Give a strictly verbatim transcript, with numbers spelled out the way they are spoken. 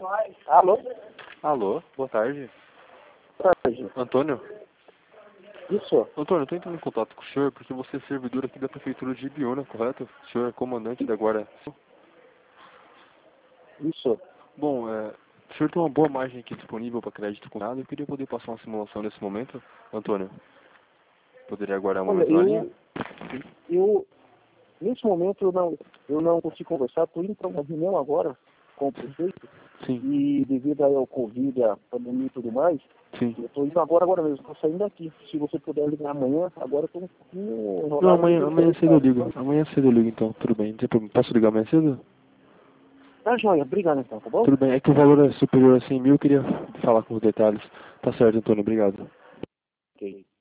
Alô? Alô, boa tarde. Boa tarde. Antônio? Isso. Antônio, eu estou entrando em contato com o senhor porque você é servidor aqui da Prefeitura de Ibiúna, correto? O senhor é comandante da Guarda. Isso. Bom, é, o senhor tem uma boa margem aqui disponível para crédito com nada. Eu queria poder passar uma simulação nesse momento. Antônio, poderia aguardar um Olha, momento na linha? eu, eu, nesse momento eu não, eu não consigo conversar, estou indo para uma reunião agora com o prefeito. Sim. E devido aí ao Covid, a pandemia e tudo mais, Sim. eu estou indo agora, agora mesmo, estou saindo daqui. Se você puder ligar amanhã, agora eu estou um pouquinho enrolado. Não, amanhã, no amanhã cedo eu ligo. então. Amanhã cedo eu ligo então, tudo bem. Não tem problema. Posso ligar amanhã cedo? Tá joia, obrigado então, tá bom? Tudo bem, é que o valor é superior a cem mil, eu queria falar com os detalhes. Tá certo, Antônio, obrigado. Ok.